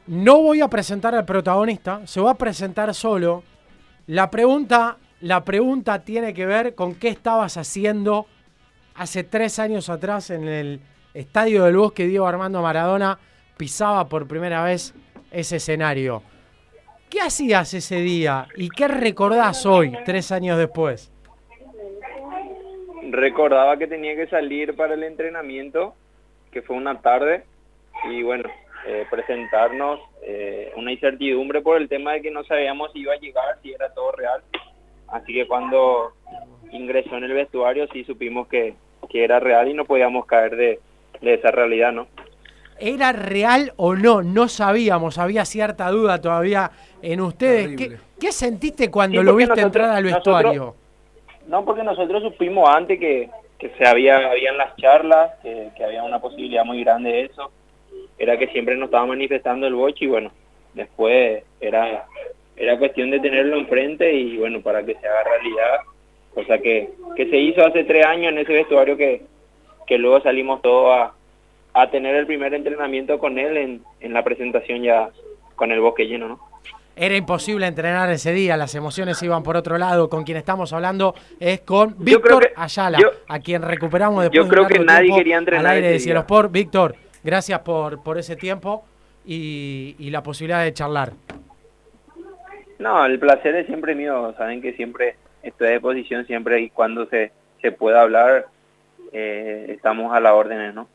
No voy a presentar al protagonista, se va a presentar solo. La pregunta tiene que ver con qué estabas haciendo hace 3 años atrás en el Estadio del Bosque. Diego Armando Maradona pisaba por primera vez ese escenario. ¿Qué hacías ese día y qué recordás hoy, 3 años después? Recordaba que tenía que salir para el entrenamiento, que fue una tarde, y bueno, presentarnos, una incertidumbre por el tema de que no sabíamos si iba a llegar, si era todo real. Así que cuando ingresó en el vestuario sí supimos que era real y no podíamos caer de esa realidad, ¿no? ¿Era real o no? No sabíamos, había cierta duda todavía en ustedes. ¿Qué sentiste cuando lo viste entrar al vestuario? No, porque nosotros supimos antes que habían las charlas, que había una posibilidad muy grande de eso. Era que siempre nos estaba manifestando el Bochi y bueno, después era cuestión de tenerlo enfrente y bueno, para que se haga realidad, cosa que se hizo hace 3 años en ese vestuario que luego salimos todos a tener el primer entrenamiento con él en la presentación ya con el Bosque lleno, ¿no? Era imposible entrenar ese día, las emociones iban por otro lado. Con quien estamos hablando es con Víctor Ayala, a quien recuperamos después de un largo nadie tiempo quería entrenar al aire de ese Cielo día. Sport. Víctor, gracias por ese tiempo y la posibilidad de charlar. No, el placer es siempre mío. Saben que siempre estoy a disposición, siempre y cuando se pueda hablar, estamos a las órdenes, ¿no?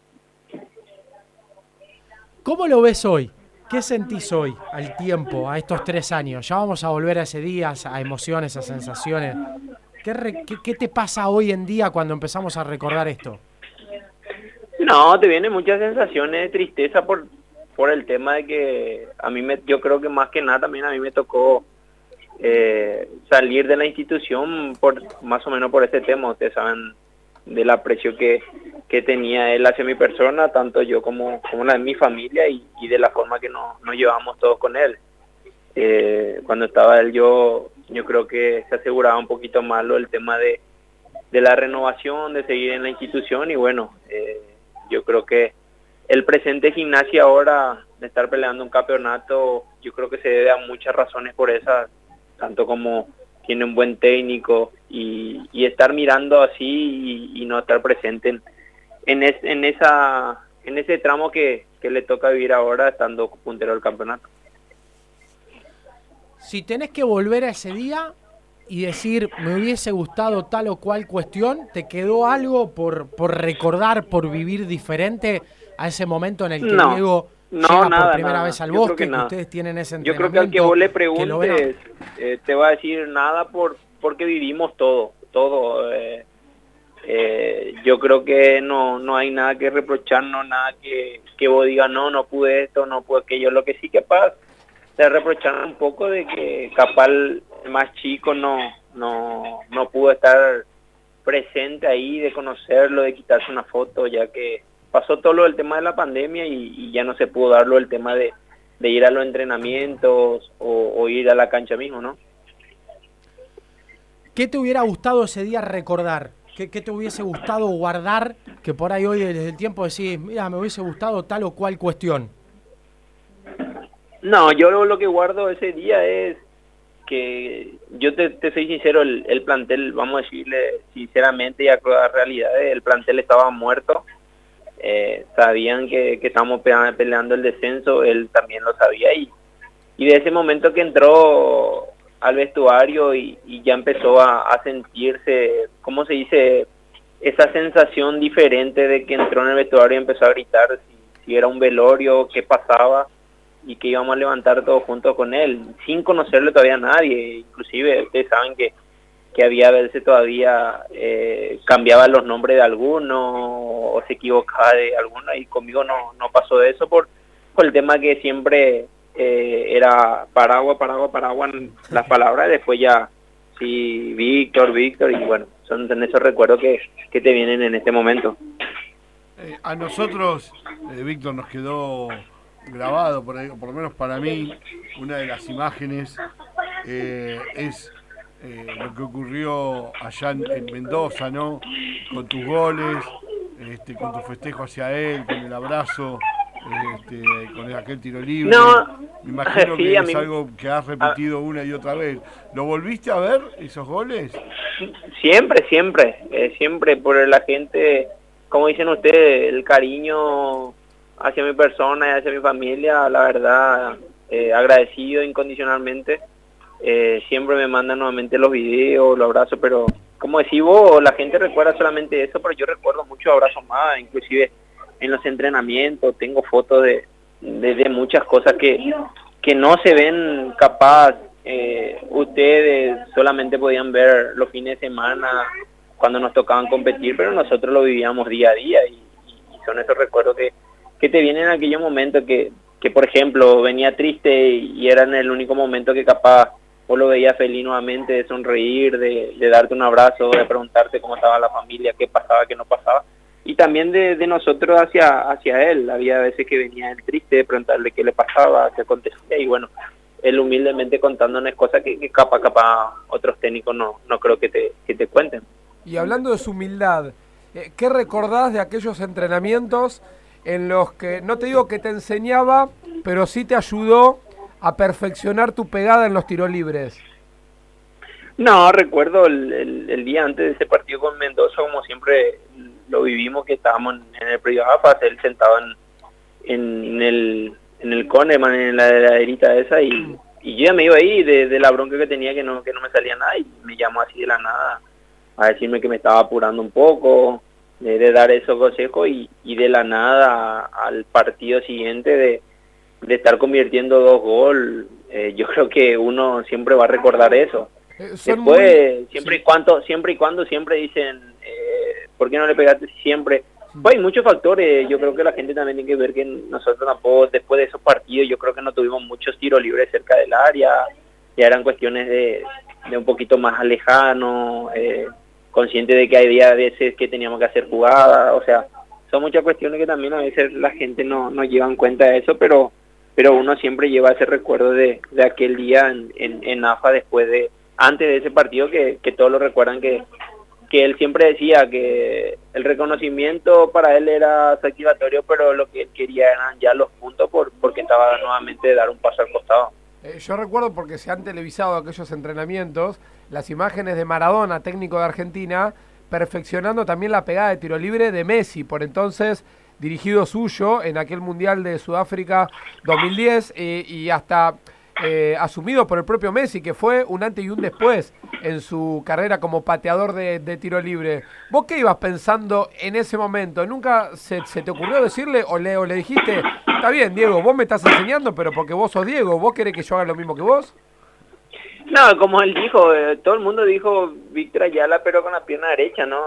¿Cómo lo ves hoy? ¿Qué sentís hoy, al tiempo, a estos 3 años? Ya vamos a volver a ese día, a emociones, a sensaciones. ¿Qué te pasa hoy en día cuando empezamos a recordar esto? No, te vienen muchas sensaciones de tristeza por el tema de que yo creo que más que nada también a mí me tocó salir de la institución más o menos por ese tema. Ustedes saben del aprecio que tenía él hacia mi persona, tanto yo como la de mi familia y de la forma que nos llevamos todos con él. Cuando estaba él yo creo que se aseguraba un poquito más el tema de la renovación, de seguir en la institución y bueno, yo creo que el presente Gimnasia ahora de estar peleando un campeonato, yo creo que se debe a muchas razones por esas, tanto como tiene un buen técnico y estar mirando así y no estar presente en ese tramo que le toca vivir ahora estando puntero del campeonato. Si tenés que volver a ese día y decir, me hubiese gustado tal o cual cuestión, ¿te quedó algo por recordar, por vivir diferente a ese momento en el que Diego llega por primera vez al Bosque, que ustedes tienen ese entrenamiento? Yo creo que al que vos le preguntes te va a decir nada porque vivimos todo. Yo creo que no hay nada que reprocharnos, nada que vos digas, no pude esto, no pude aquello. Lo que sí que pasa, te reprocharon un poco de que capaz el más chico no pudo estar presente ahí, de conocerlo, de quitarse una foto, ya que pasó todo lo del tema de la pandemia y ya no se pudo darlo el tema de ir a los entrenamientos o ir a la cancha mismo, ¿no? ¿Qué te hubiera gustado ese día recordar? ¿Qué te hubiese gustado guardar? Que por ahí hoy desde el tiempo decís, mira, me hubiese gustado tal o cual cuestión. No, yo lo que guardo ese día es que yo te soy sincero, el plantel, vamos a decirle sinceramente y a la realidad, el plantel estaba muerto. Sabían que estábamos peleando el descenso, él también lo sabía y de ese momento que entró al vestuario y ya empezó a sentirse, ¿cómo se dice? Esa sensación diferente de que entró en el vestuario y empezó a gritar si era un velorio, qué pasaba y que íbamos a levantar todos juntos con él, sin conocerle todavía a nadie. Inclusive ustedes saben que había veces todavía cambiaba los nombres de algunos o se equivocaba de alguno y conmigo no pasó eso por el tema que siempre era Paragua en las palabras, y después ya sí Víctor y bueno, son en esos recuerdos que te vienen en este momento. A nosotros, Víctor, nos quedó grabado, por lo menos para mí, una de las imágenes es lo que ocurrió allá en Mendoza, ¿no? Con tus goles, con tu festejo hacia él, con el abrazo, con aquel tiro libre. No, Me imagino sí, que a es mí, algo que has repetido una y otra vez. ¿Lo volviste a ver, esos goles? siempre, siempre por la gente, como dicen ustedes, el cariño hacia mi persona y hacia mi familia, la verdad, agradecido incondicionalmente. Siempre me mandan nuevamente los videos, los abrazos, pero como decís vos, la gente recuerda solamente eso, pero yo recuerdo muchos abrazos más, inclusive en los entrenamientos, tengo fotos de muchas cosas que no se ven capaz. Ustedes solamente podían ver los fines de semana cuando nos tocaban competir, pero nosotros lo vivíamos día a día y son esos recuerdos que te vienen en aquellos momentos que por ejemplo venía triste y era en el único momento que capaz vos lo veías feliz nuevamente, de sonreír, de darte un abrazo, de preguntarte cómo estaba la familia, qué pasaba, qué no pasaba, y también de nosotros hacia él. Había veces que venía él triste, de preguntarle qué le pasaba, qué acontecía, y bueno, él humildemente contándonos cosas que capaz otros técnicos no creo que te cuenten. Y hablando de su humildad, ¿qué recordás de aquellos entrenamientos en los que, no te digo que te enseñaba, pero sí te ayudó a perfeccionar tu pegada en los tiros libres? No, recuerdo el día antes de ese partido con Mendoza, como siempre lo vivimos, que estábamos en el predio AFAS, él sentado en el Coneman, en la heladerita esa, y yo ya me iba ahí de la bronca que tenía, que no me salía nada, y me llamó así de la nada a decirme que me estaba apurando un poco, de dar esos consejos, y de la nada al partido siguiente de estar convirtiendo 2 goles. Yo creo que uno siempre va a recordar eso. Después, siempre y cuando siempre dicen, ¿por qué no le pegaste siempre? Pues hay muchos factores. Yo creo que la gente también tiene que ver que nosotros tampoco, después de esos partidos, yo creo que no tuvimos muchos tiros libres cerca del área, ya eran cuestiones de un poquito más lejano, consciente de que había veces que teníamos que hacer jugadas, o sea, son muchas cuestiones que también a veces la gente no lleva en cuenta de eso, pero uno siempre lleva ese recuerdo de aquel día en AFA, antes de ese partido, que todos lo recuerdan, que él siempre decía que el reconocimiento para él era satisfactorio, pero lo que él quería eran ya los puntos porque estaba nuevamente de dar un paso al costado. Yo recuerdo, porque se han televisado aquellos entrenamientos, las imágenes de Maradona, técnico de Argentina, perfeccionando también la pegada de tiro libre de Messi, por entonces dirigido suyo en aquel Mundial de Sudáfrica 2010, y hasta asumido por el propio Messi, que fue un antes y un después en su carrera como pateador de tiro libre. ¿Vos qué ibas pensando en ese momento? ¿Nunca se te ocurrió decirle o le dijiste, está bien, Diego, vos me estás enseñando, pero porque vos sos Diego, vos querés que yo haga lo mismo que vos? No, como él dijo, todo el mundo dijo Víctor Ayala, pero con la pierna derecha, ¿no?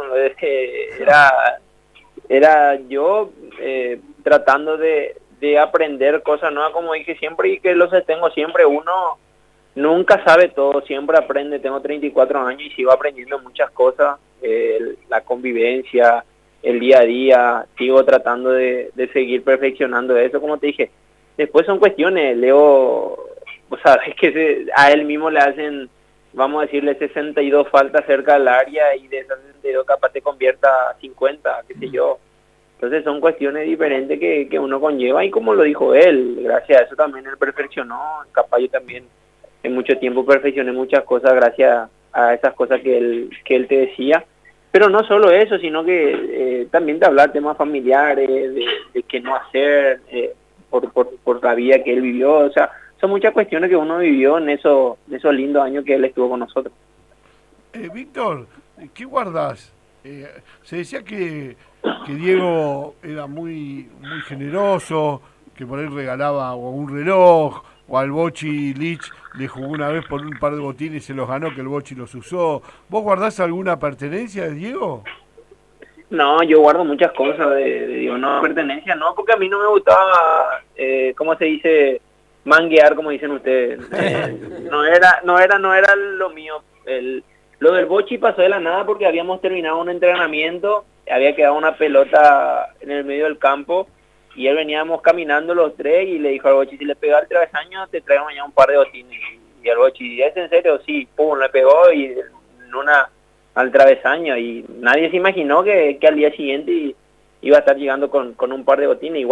Era yo tratando de aprender cosas nuevas, como dije siempre, y que los tengo siempre. Uno nunca sabe todo, siempre aprende. Tengo 34 años y sigo aprendiendo muchas cosas, la convivencia, el día a día, sigo tratando de seguir perfeccionando eso, como te dije. Después son cuestiones, Leo, o sea, es que a él mismo le hacen, vamos a decirle, 62 faltas cerca del área, y de esas 62 capaz te convierta a 50, qué sé yo. Entonces son cuestiones diferentes que uno conlleva, y como lo dijo él, gracias a eso también él perfeccionó. Capaz yo también en mucho tiempo perfeccioné muchas cosas gracias a esas cosas que él te decía. Pero no solo eso, sino que también de hablar temas familiares, de qué no hacer por la vida que él vivió. O sea, son muchas cuestiones que uno vivió en esos lindos años que él estuvo con nosotros. Víctor, ¿qué guardás? Se decía que Diego era muy generoso, que por él regalaba o un reloj, o al Bochi Lich le jugó una vez por un par de botines y se los ganó, que el Bochi los usó. ¿Vos guardás alguna pertenencia de Diego? No, yo guardo muchas cosas de Diego, no pertenencia, no, porque a mí no me gustaba, ¿cómo se dice? Manguear, como dicen ustedes. No era lo mío. Lo del Bochi pasó de la nada porque habíamos terminado un entrenamiento, había quedado una pelota en el medio del campo, y él veníamos caminando los tres, y le dijo al Bochi, si le pegaba el travesaño, te traigo mañana un par de botines. Y el Bochi, ¿es en serio? Sí, pum, le pegó y al travesaño, y nadie se imaginó que al día siguiente iba a estar llegando con un par de botines. Igual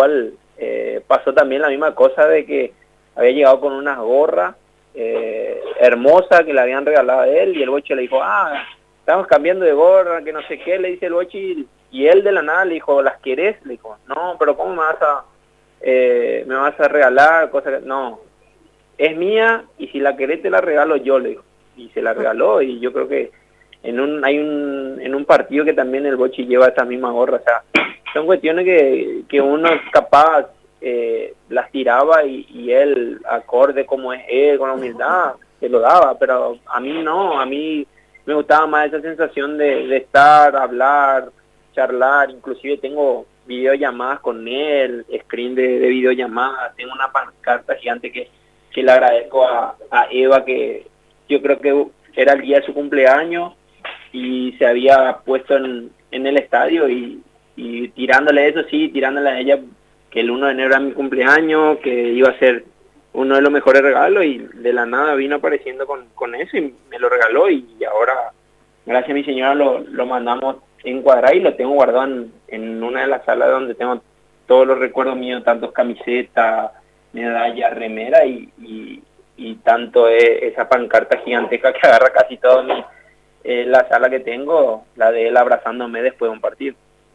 pasó también la misma cosa de que había llegado con unas gorras hermosas que le habían regalado a él, y el Bochi le dijo, estamos cambiando de gorra, que no sé qué, le dice el Bochi, y él de la nada le dijo, ¿las querés? Le dijo, no, pero ¿cómo me vas a regalar? No, es mía, y si la querés te la regalo yo, le dijo. Y se la regaló, y yo creo que en un partido que también el Bochi lleva esa misma gorra, o sea, son cuestiones que uno capaz las tiraba y él, acorde como es él, con la humildad, se lo daba, pero a mí no, a mí me gustaba más esa sensación de estar, hablar, charlar, inclusive tengo videollamadas con él, screen de videollamadas, tengo una pancarta gigante que le agradezco a Eva, que yo creo que era el día de su cumpleaños y se había puesto en el estadio y tirándole eso, sí, tirándole a ella que el 1 de enero era mi cumpleaños, que iba a ser uno de los mejores regalos, y de la nada vino apareciendo con eso y me lo regaló, y ahora, gracias a mi señora, lo mandamos encuadrar y lo tengo guardado en una de las salas donde tengo todos los recuerdos míos, tantos camisetas, medallas, remera y tanto esa pancarta gigantesca que agarra casi todo la sala que tengo, la de él abrazándome después de un partido.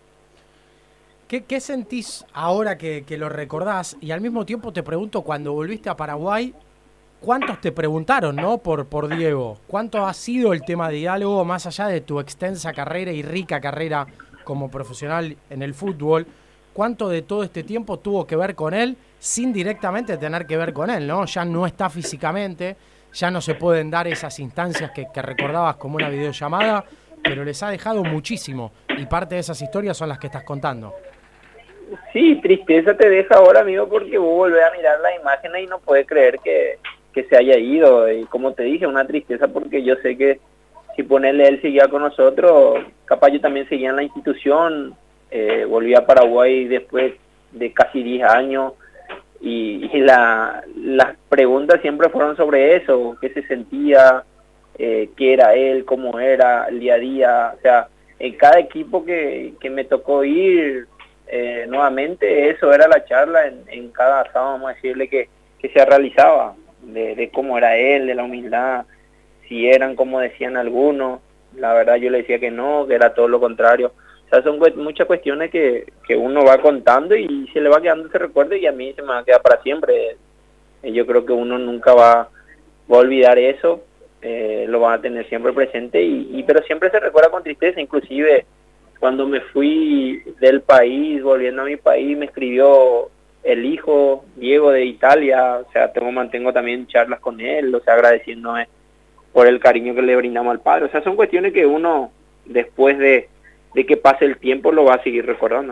¿Qué sentís ahora que lo recordás? Y al mismo tiempo te pregunto, cuando volviste a Paraguay, ¿cuántos te preguntaron, no, por Diego? ¿Cuánto ha sido el tema de diálogo, más allá de tu extensa carrera y rica carrera como profesional en el fútbol? ¿Cuánto de todo este tiempo tuvo que ver con él sin directamente tener que ver con él, ¿no? Ya no está físicamente, ya no se pueden dar esas instancias que recordabas como una videollamada, pero les ha dejado muchísimo, y parte de esas historias son las que estás contando. Sí, tristeza te deja ahora, amigo, porque vos volvés a mirar las imágenes y no puedes creer que se haya ido. Y como te dije, una tristeza porque yo sé que si ponerle él seguía con nosotros, capaz yo también seguía en la institución, volví a Paraguay después de casi 10 años y las preguntas siempre fueron sobre eso, qué se sentía, qué era él, cómo era el día a día. O sea, en cada equipo que me tocó ir, nuevamente eso era la charla en cada asado, vamos a decirle, que se realizaba, de cómo era él, de la humildad, si eran como decían algunos. La verdad yo le decía que no, que era todo lo contrario. O sea, son muchas cuestiones que uno va contando y se le va quedando ese recuerdo, y a mí se me va a quedar para siempre. Yo creo que uno nunca va a olvidar eso, lo va a tener siempre presente, pero siempre se recuerda con tristeza. Inclusive cuando me fui del país, volviendo a mi país, me escribió el hijo, Diego, de Italia. O sea, mantengo también charlas con él, o sea, agradeciéndome por el cariño que le brindamos al padre. O sea, son cuestiones que uno, después de que pase el tiempo, lo va a seguir recordando.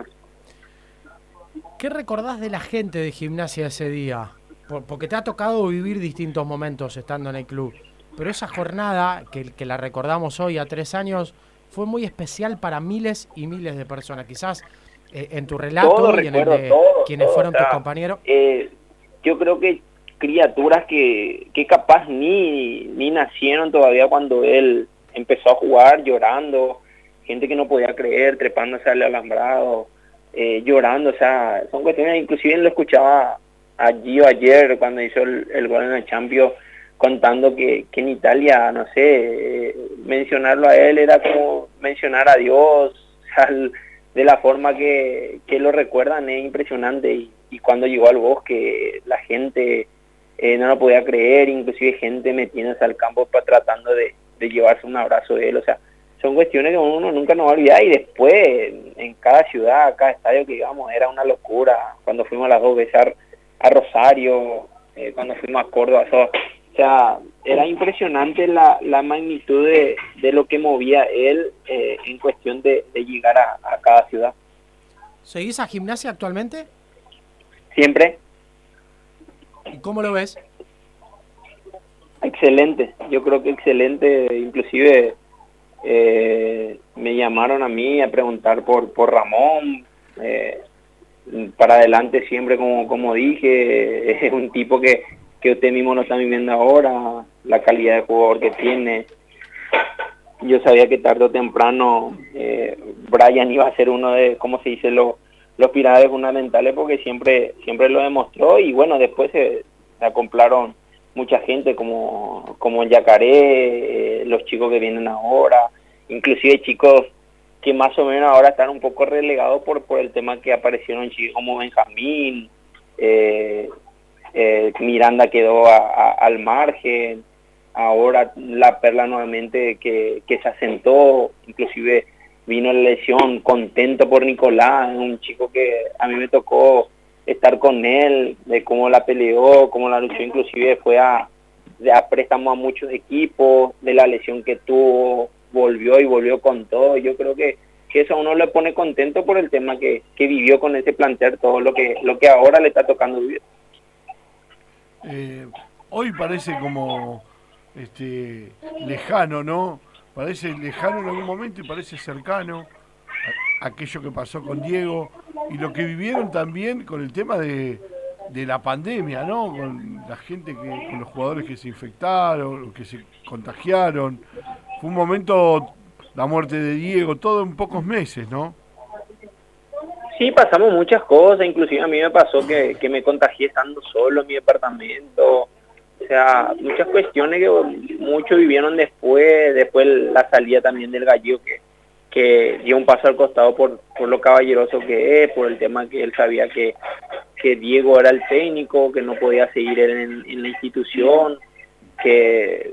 ¿Qué recordás de la gente de Gimnasia ese día? Porque te ha tocado vivir distintos momentos estando en el club, pero esa jornada, que la recordamos hoy a 3 años, fue muy especial para miles y miles de personas. Quizás en tu relato y en el de quienes fueron tus compañeros. Yo creo que criaturas que capaz ni nacieron todavía cuando él empezó a jugar, llorando, gente que no podía creer, trepándose al alambrado, llorando. O sea, son cuestiones. Inclusive lo escuchaba a Gio ayer cuando hizo el gol en el Champions, contando que en Italia, no sé, mencionarlo a él era como mencionar a Dios. O sea, de la forma que lo recuerdan es impresionante. Y cuando llegó al Bosque, la gente no lo podía creer, inclusive gente metiéndose al campo tratando de llevarse un abrazo de él. O sea, son cuestiones que uno nunca nos va a olvidar. Y después, en cada ciudad, cada estadio que íbamos, era una locura. Cuando fuimos las 2 veces a Rosario, cuando fuimos a Córdoba, o sea, era impresionante la magnitud de lo que movía él en cuestión de llegar a cada ciudad. ¿Seguís a Gimnasia actualmente? Siempre. ¿Y cómo lo ves? Excelente, yo creo que excelente. Inclusive me llamaron a mí a preguntar por Ramón. Para adelante siempre, como dije, es un tipo que usted mismo lo está viviendo ahora, la calidad de jugador que tiene. Yo sabía que tarde o temprano Brian iba a ser uno de, ¿cómo se dice?, los los pilares fundamentales porque siempre lo demostró y bueno, después se acoplaron mucha gente como Yacaré, los chicos que vienen ahora, inclusive chicos que más o menos ahora están un poco relegados por el tema que aparecieron chicos como Benjamín, Miranda quedó al margen, ahora La Perla nuevamente que se asentó, inclusive vino la lesión, contento por Nicolás, un chico que a mí me tocó estar con él, de cómo la peleó, cómo la luchó, inclusive fue a préstamo a muchos equipos, de la lesión que tuvo, volvió con todo. Yo creo que eso a uno le pone contento por el tema que vivió con ese plantel, todo lo que ahora le está tocando vivir. Hoy parece como lejano, ¿no? Parece lejano en algún momento y parece cercano aquello que pasó con Diego y lo que vivieron también con el tema de la pandemia, ¿no? Con la gente con los jugadores que se infectaron, que se contagiaron. Fue un momento, la muerte de Diego, todo en pocos meses, ¿no? Sí, pasamos muchas cosas, inclusive a mí me pasó que me contagié estando solo en mi departamento. O sea, muchas cuestiones que muchos vivieron después la salida también del Gallego que dio un paso al costado por lo caballeroso que es, por el tema que él sabía que Diego era el técnico, que no podía seguir él en la institución, que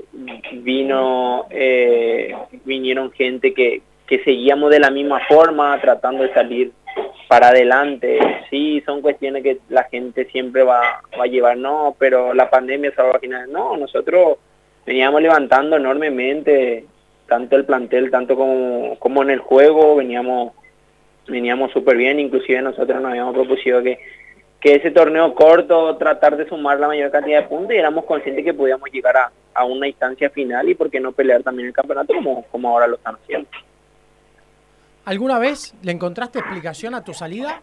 vinieron gente que seguíamos de la misma forma, tratando de salir para adelante. Sí, son cuestiones que la gente siempre va a llevar, no, pero la pandemia se va a final. No, nosotros veníamos levantando enormemente, tanto el plantel, tanto como en el juego, veníamos súper bien, inclusive nosotros nos habíamos propuesto que ese torneo corto, tratar de sumar la mayor cantidad de puntos y éramos conscientes que podíamos llegar a una instancia final y por qué no pelear también el campeonato como ahora lo están haciendo. ¿Alguna vez le encontraste explicación a tu salida?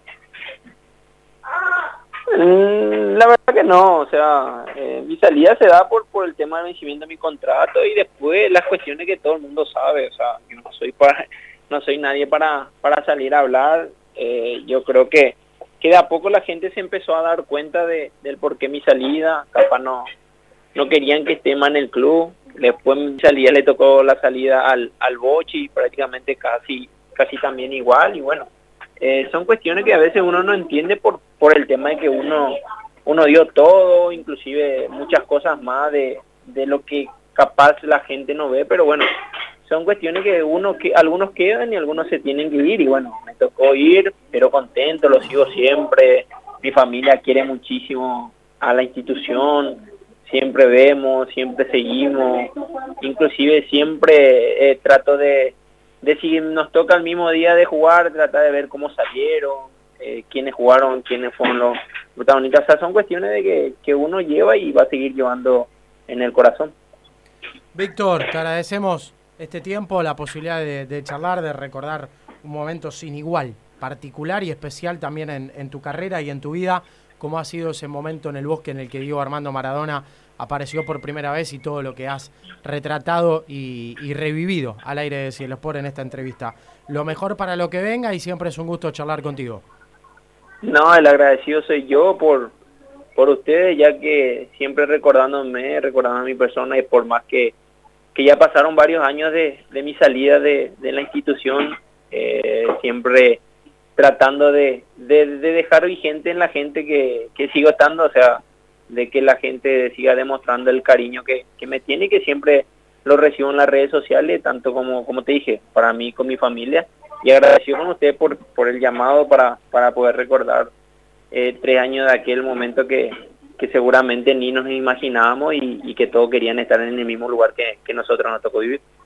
La verdad que no, o sea, mi salida se da por el tema del vencimiento de mi contrato y después las cuestiones que todo el mundo sabe, o sea, yo no soy nadie para salir a hablar. Yo creo que de a poco la gente se empezó a dar cuenta del por qué mi salida, capaz no querían que esté más en el club. Después mi salida le tocó la salida al Bochi, prácticamente casi también igual, y bueno, son cuestiones que a veces uno no entiende por el tema de que uno dio todo, inclusive muchas cosas más de lo que capaz la gente no ve, pero bueno, son cuestiones que algunos quedan y algunos se tienen que ir, y bueno, me tocó ir, pero contento, lo sigo siempre, mi familia quiere muchísimo a la institución, siempre vemos, siempre seguimos, inclusive siempre trato de si nos toca el mismo día de jugar, tratar de ver cómo salieron, quiénes jugaron, quiénes fueron los protagonistas. O sea, son cuestiones de que uno lleva y va a seguir llevando en el corazón. Víctor, te agradecemos este tiempo, la posibilidad de charlar, de recordar un momento sin igual, particular y especial también en tu carrera y en tu vida, como ha sido ese momento en el bosque en el que Diego Armando Maradona apareció por primera vez y todo lo que has retratado y revivido al aire de Cielo Sport en esta entrevista. Lo mejor para lo que venga y siempre es un gusto charlar contigo. No, el agradecido soy yo por ustedes, ya que siempre recordando a mi persona y por más que ya pasaron varios años de mi salida de la institución, siempre tratando de dejar vigente en la gente que sigo estando, o sea, de que la gente siga demostrando el cariño que me tiene y que siempre lo recibo en las redes sociales, tanto como te dije, para mí, con mi familia, y agradecido con usted por el llamado para poder recordar 3 años de aquel momento que seguramente ni nos imaginábamos y que todos querían estar en el mismo lugar que nosotros nos tocó vivir.